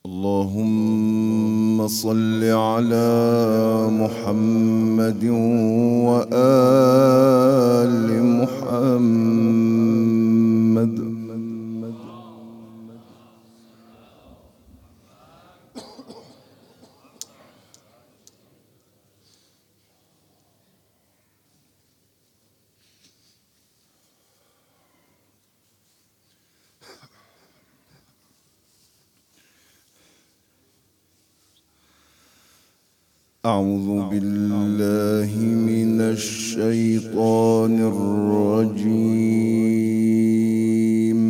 اللهم صل على محمد وآل محمد. أعوذ بالله من الشيطان الرجيم.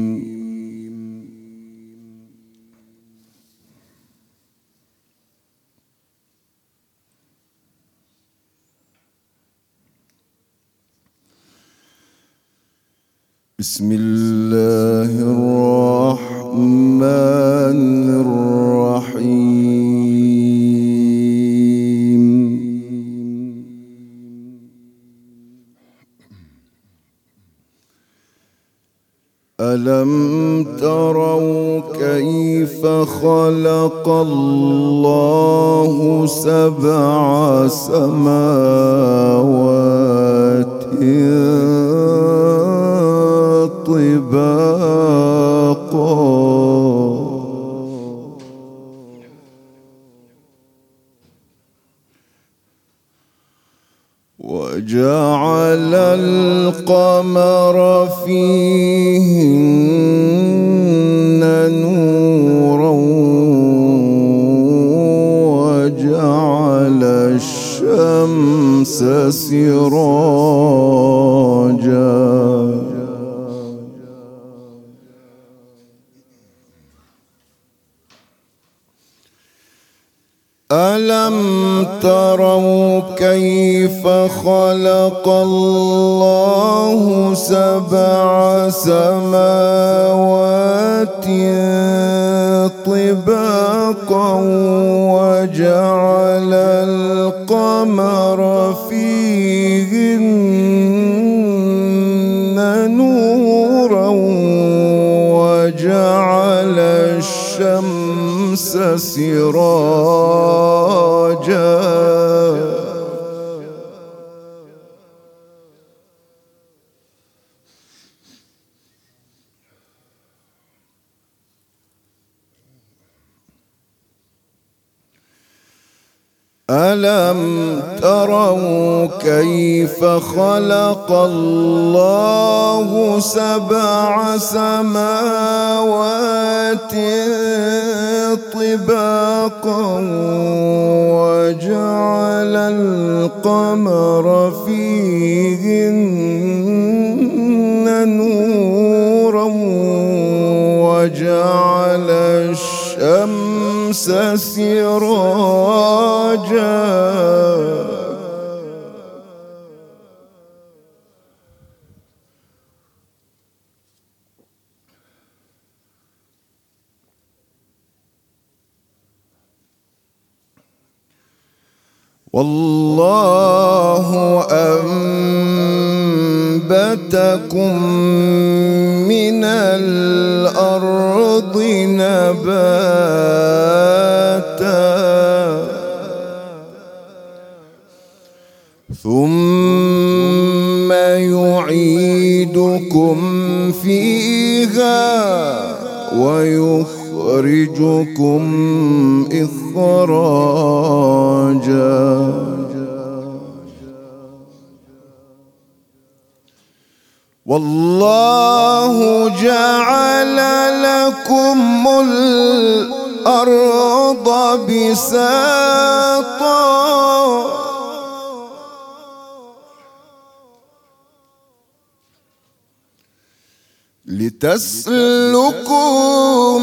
بسم الله الرحمن الرحيم. ألم تروا كيف خلق الله سبع سماوات طباقا وجعل القمر فيهن نورا وجعل الشمس سراجا. ألم تروا كيف خلق الله سبع سماوات طباقا وجعل القمر فيهن نورا وجعل الشمس سراجا. ألم تروا كيف خلق الله سبع سماوات طباقا وجعل القمر فيهن نورا وجعل الشمس سراجا. والله أنبتكم من الأرض نباتا ثم يعيدكم فيها ويخرجكم إخراجا. والله جعل لكم الأرض بساطا لتسلكوا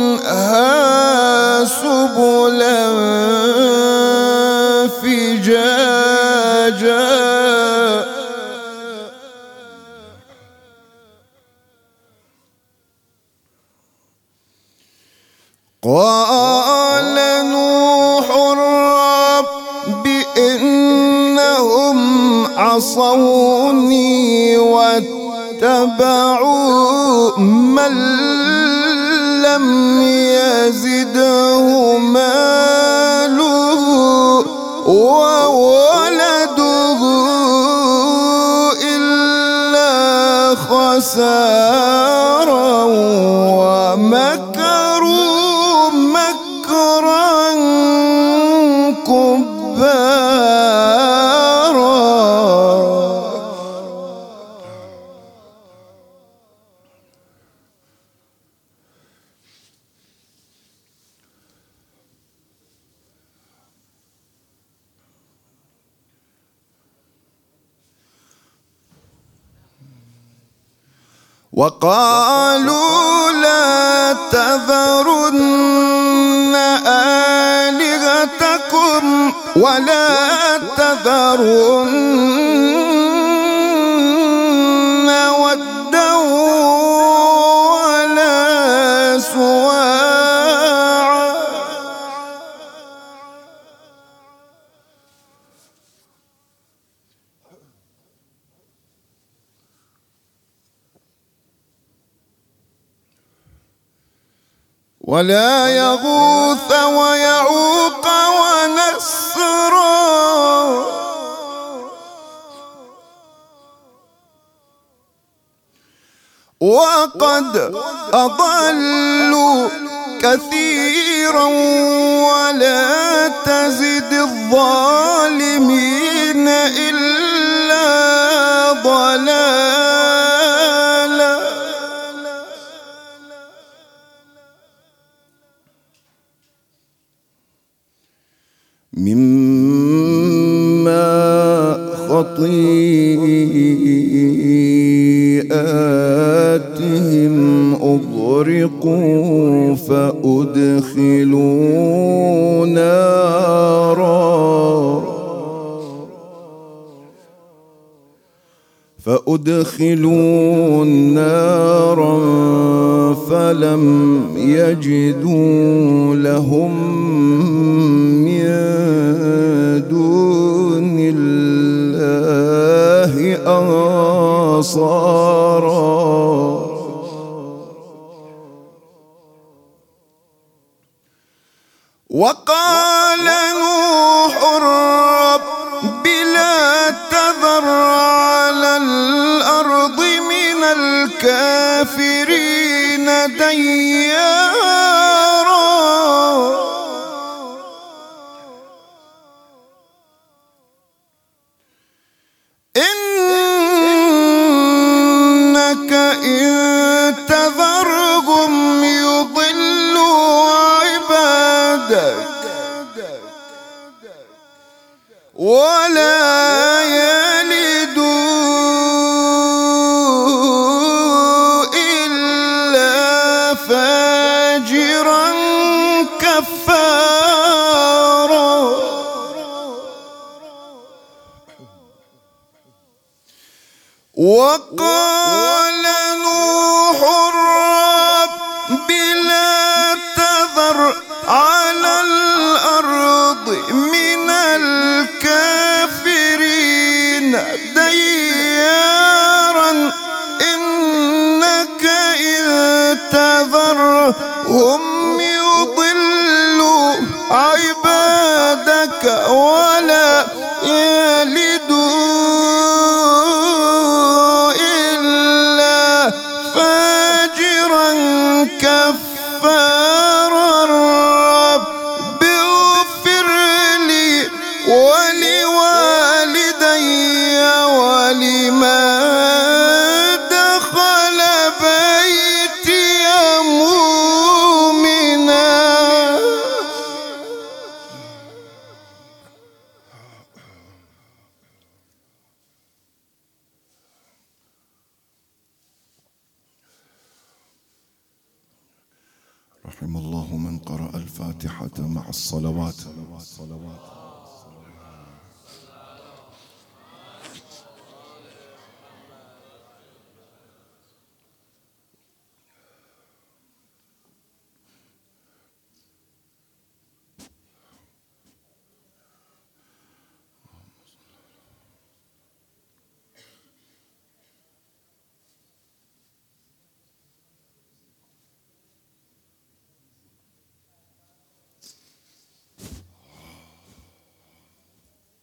منها سبلا فجاجا قال نوح رب إنهم عصوني واتبعوا من لم يزده وسارا ومكروا مكرا كبارا. وقالوا لا تذرن آلهتكم ولا تذرن ودا ولا سواعا. ولا يغوث ويعوق ونسرا. وقد أضلوا كثيرا ولا تزد الظالمين إلا ضلالا. مما خطيئاتهم أغرقوا فأدخلوا نارا فلم يجدوا لهم من دون الله أنصارا. وقال نوح رب لا تذر على الأرض من الكافرين ديارا. إنك إن تذرهم يضلوا عبادك ولا يلدوا إلا فاجرا كفارا. وقال نوح رب لا تذر على الأرض من الكافرين ديارا. إنك إن تذرهم يضلوا عبادك ولا يلدوا إلا فاجرا كفارا. رب اغفر لي ولوالدي ولمن دخل بيتي مؤمنا. رحم الله من قرأ الفاتحة مع الصلوات.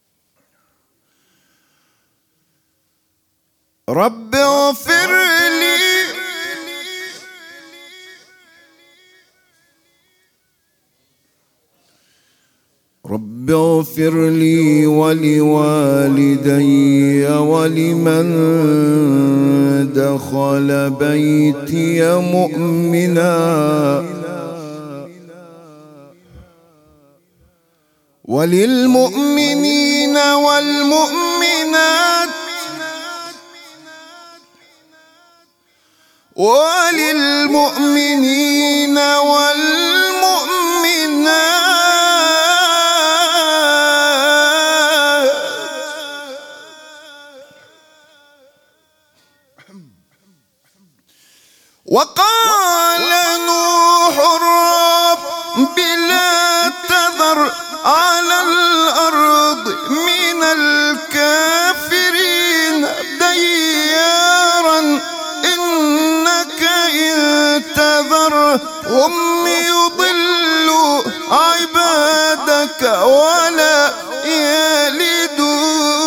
رب اغفر لي رب اغفر لي ولوالدي ولمن دخل بيتي مؤمنا وللمؤمنين والمؤمنات وللمؤمنين والمؤمنات وقال نوح رب لا تذر على الأرض من الكافرين ديارا إنك إن تذرهم يضلوا عبادك ولا يلدوا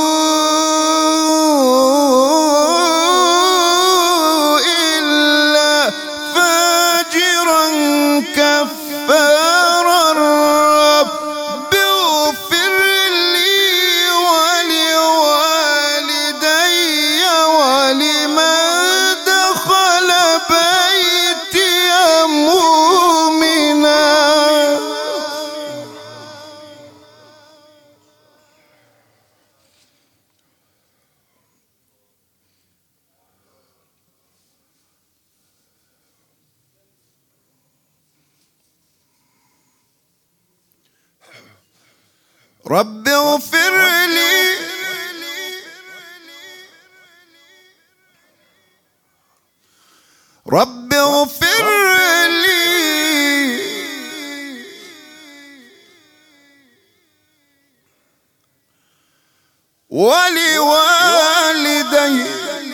إلا فاجرا كفارا رب اغفر لي ولوالدي ولمن دخل بيتي مؤمنا رب اغفر لي رب اغفر لي ولوالدي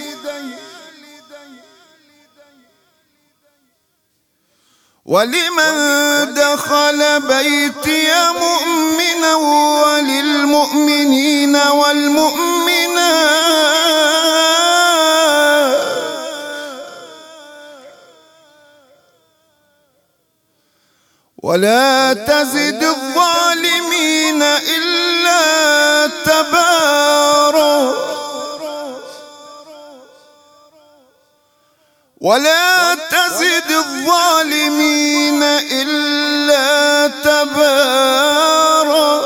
ولمن دخل بيتي مؤمنا وللمؤمنين والمؤمنات ولا تزد الظالمين إلا تبارا ولا تزد الظالمين إلا تبارا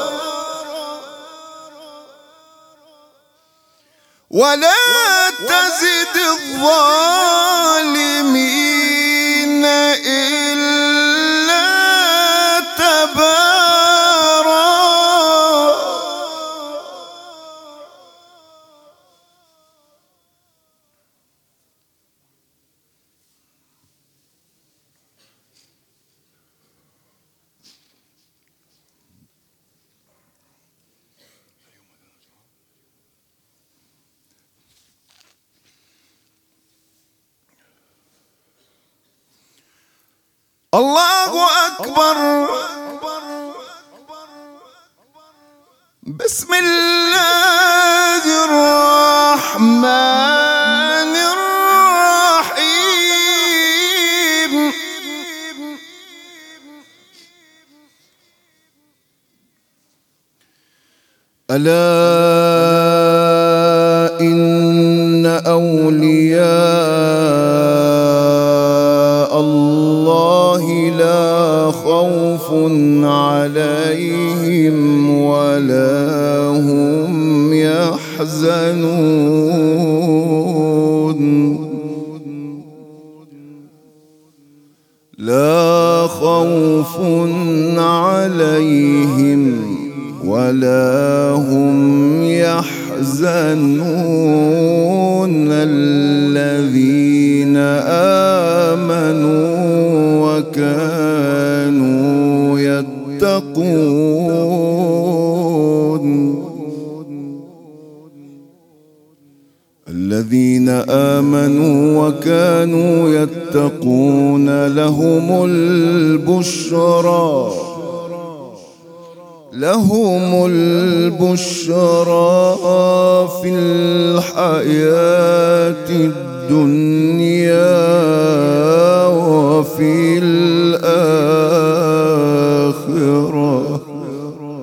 ولا تزد الظالمين إلا تبارا الله أكبر بسم الله الرحمن الرحيم ألا إن أولياء الله لا خوف عليهم ولا هم يحزنون لا خوف عليهم ولا هم يحزنون الذين آمنوا وكانوا يتقون الذين آمنوا وكانوا يتقون لهم البشرى في الحياة الدنيا وفي الآخرة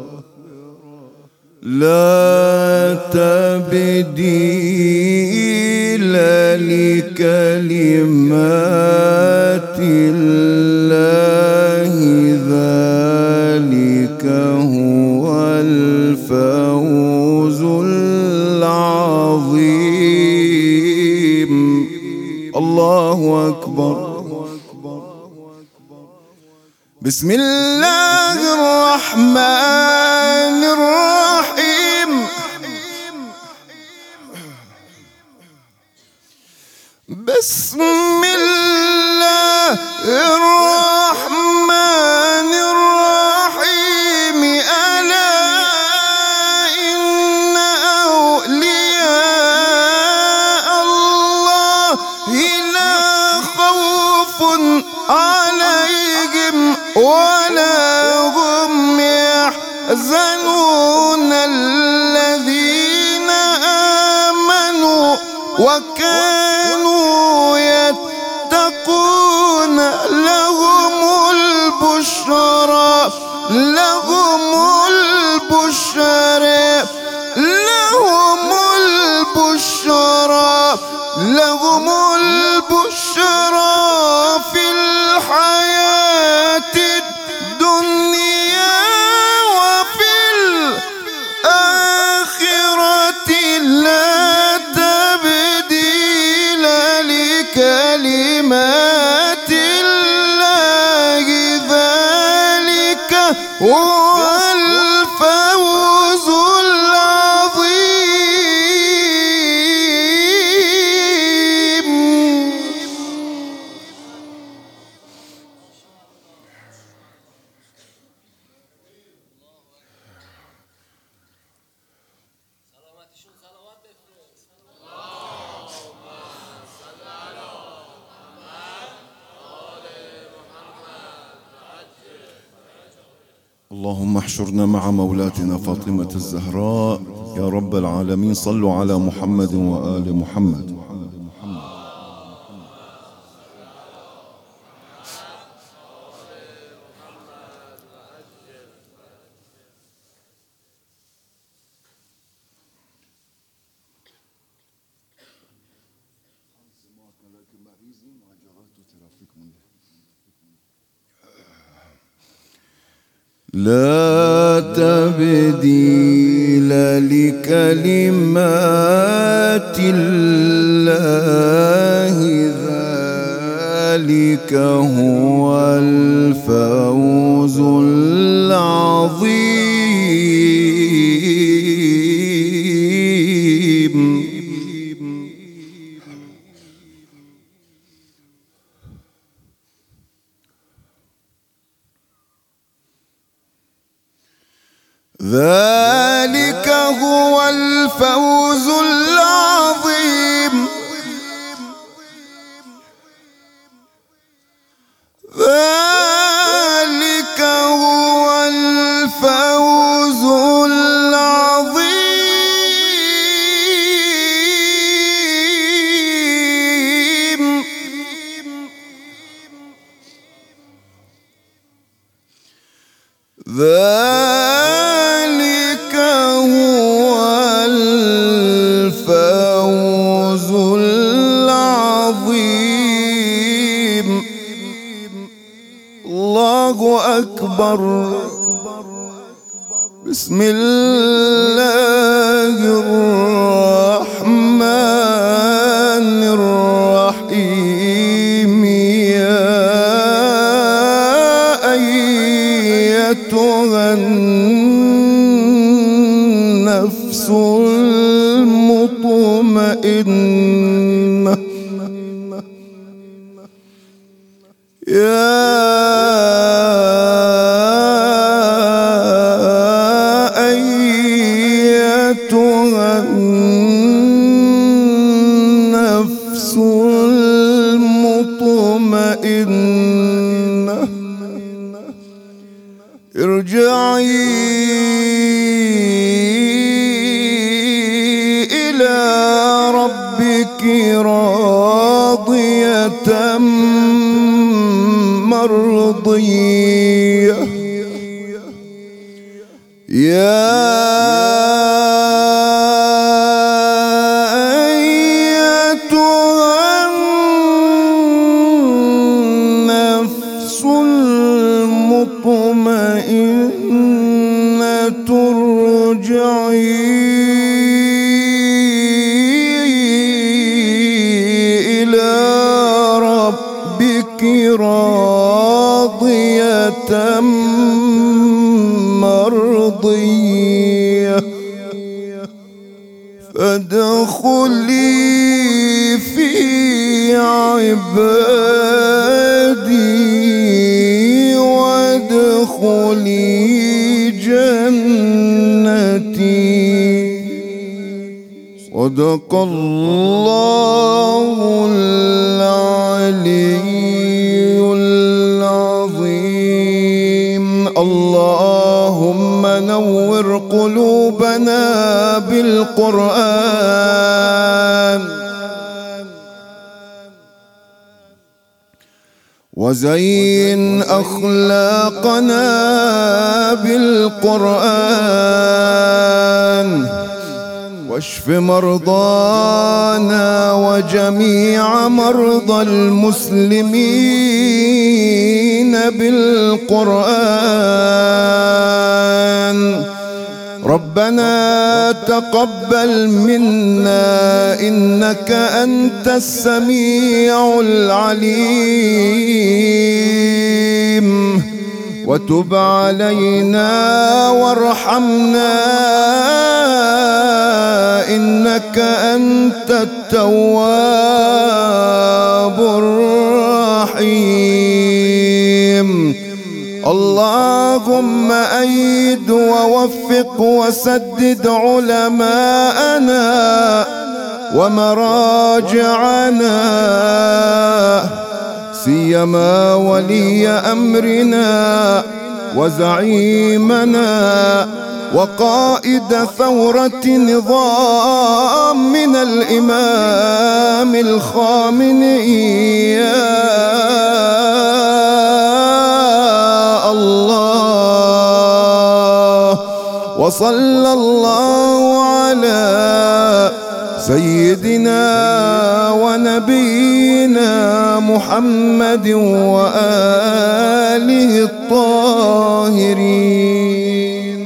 بسم الله الرحمن الرحيم. بسم الله الرحمن الرحيم. ألا إن أولياء الله لا خوف عليهم ولا هم يحزنون الذين آمنوا وكانوا يتقون لهم البشرى لهم البشرى لهم البشرى لهم البشرى في الحياة الدنيا وفي الآخرة لا تبديل لكلمات الله ذلك هو الفوز العظيم. اللهم احشرنا مع مولاتنا فاطمة الزهراء يا رب العالمين. صلوا على محمد وآل محمد. لا تبديل لكلمات الله ذلك هو الفوز العظيم. ذلك هو الفوز العظيم. ذلك هو الفوز العظيم. ذلك هو الفوز العظيم. الله أكبر. بسم الله الرحمن الرحيم. يا أيتها النفس المطمئنة. يا أيتها النفس المطمئنة ارجعي إلى ربك راضية مرضية. يا أيتها النفس المطمئنة ارجعي إلى ربك راضية مرضية فادخلي في عبادي وادخلي جنتي. صدق الله العلي العظيم. اللهم نور قلوبنا بالقرآن وزين أخلاقنا بالقرآن واشف مرضانا وجميع مرضى المسلمين بالقرآن. ربنا تقبل منا إنك أنت السميع العليم وتب علينا وارحمنا إنك أنت التواب الرحيم. اللهم أيد ووفق وسدد علماءنا ومراجعنا سيما ولي أمرنا وزعيمنا وقائد ثورة نظامنا الإمام الخامنئي يا الله. وصلى الله على سيدنا ونبينا محمد وآله الطاهرين.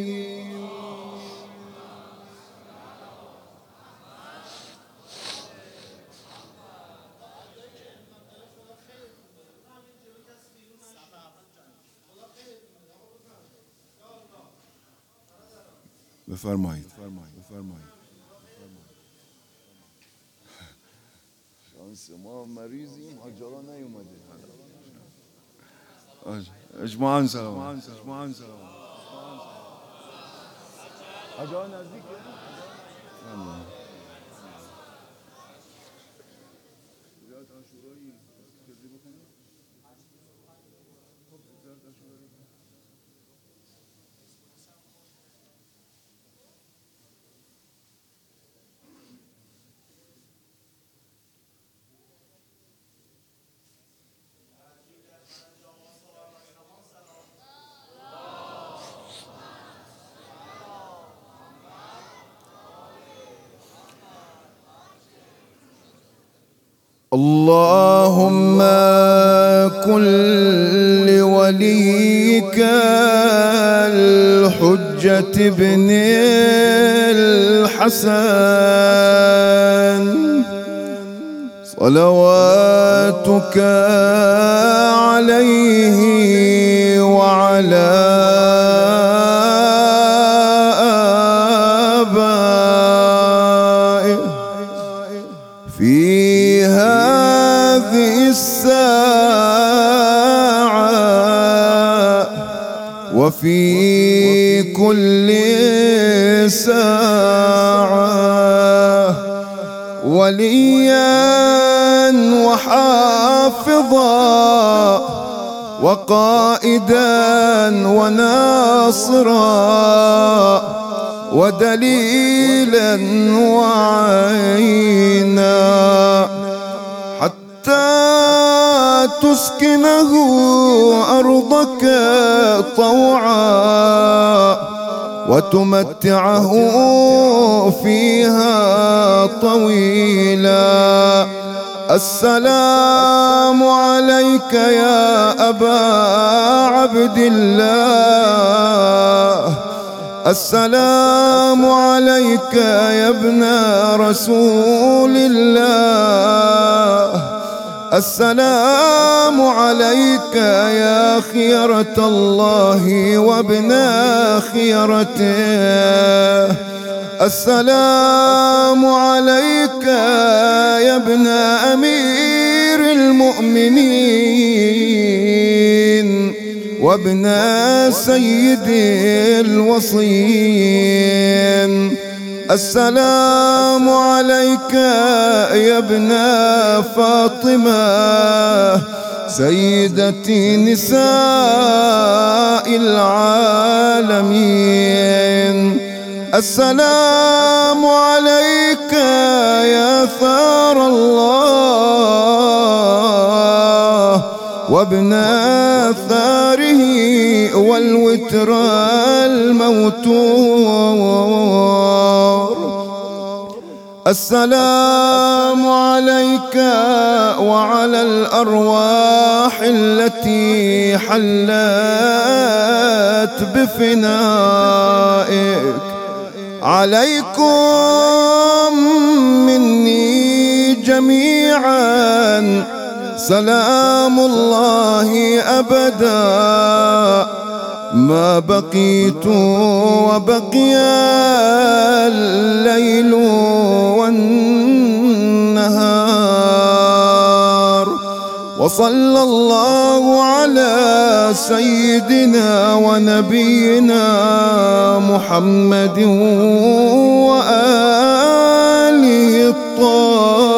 بفرمایید. شانس ما مریضیم حاجرا نیومده. اجماعاً سلام. حاجرا نزدیکه؟ اللهم كن لوليك الحجة ابن الحسن صلواتك عليه وعلى آبائه في هذه الساعة وفي كل ساعة وليا وحافظا وقائدا وناصرا ودليلا وعينا حتى تسكنه أرضك طوعا وتمتعه فيها طويلا. السلام عليك يا أبا عبد الله، السلام عليك يا ابن رسول الله، السلام عليك يا خيرة الله وابن خيرته. السلام عليك يا ابن أمير المؤمنين وابن سيد الوصيين. السلام عليك يا ابن فاطمة سيدة نساء العالمين. السلام عليك يا ثار الله وابن ثاره والوتر الموتور. السلام عليك وعلى الأرواح التي حلت بفنائك. عليكم مني جميعا سلام الله أبدا ما بقيت وبقي الليل والنهار. وصلى الله على سيدنا ونبينا محمد وآله الطاهرين.